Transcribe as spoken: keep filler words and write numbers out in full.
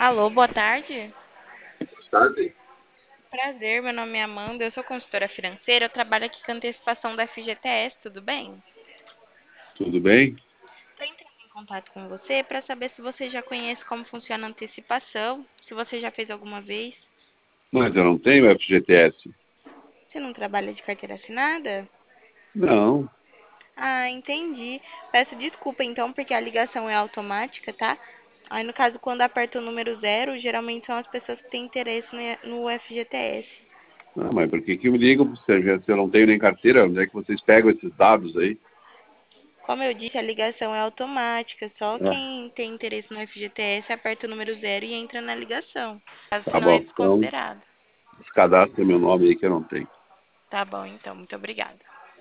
Alô, boa tarde. Tarde? Prazer, meu nome é Amanda, eu sou consultora financeira, eu trabalho aqui com antecipação da F G T S, tudo bem? Tudo bem? Estou entrando em contato com você para saber se você já conhece como funciona a antecipação, se você já fez alguma vez. Mas eu não tenho F G T S. Você não trabalha de carteira assinada? Não. Ah, entendi. Peço desculpa então, porque a ligação é automática, tá? Aí no caso, quando aperta o número zero, geralmente são as pessoas que têm interesse no no F G T S. Ah, mas por que que me ligam se eu se eu não tenho nem carteira? Onde é que vocês pegam esses dados aí? Como eu disse, a ligação é automática. Só Ah, quem tem interesse no F G T S aperta o número zero e entra na ligação. Caso tá senão é bom. Então, desconsiderado. descadastra meu nome aí que eu não tenho. Tá bom, então. Muito obrigada.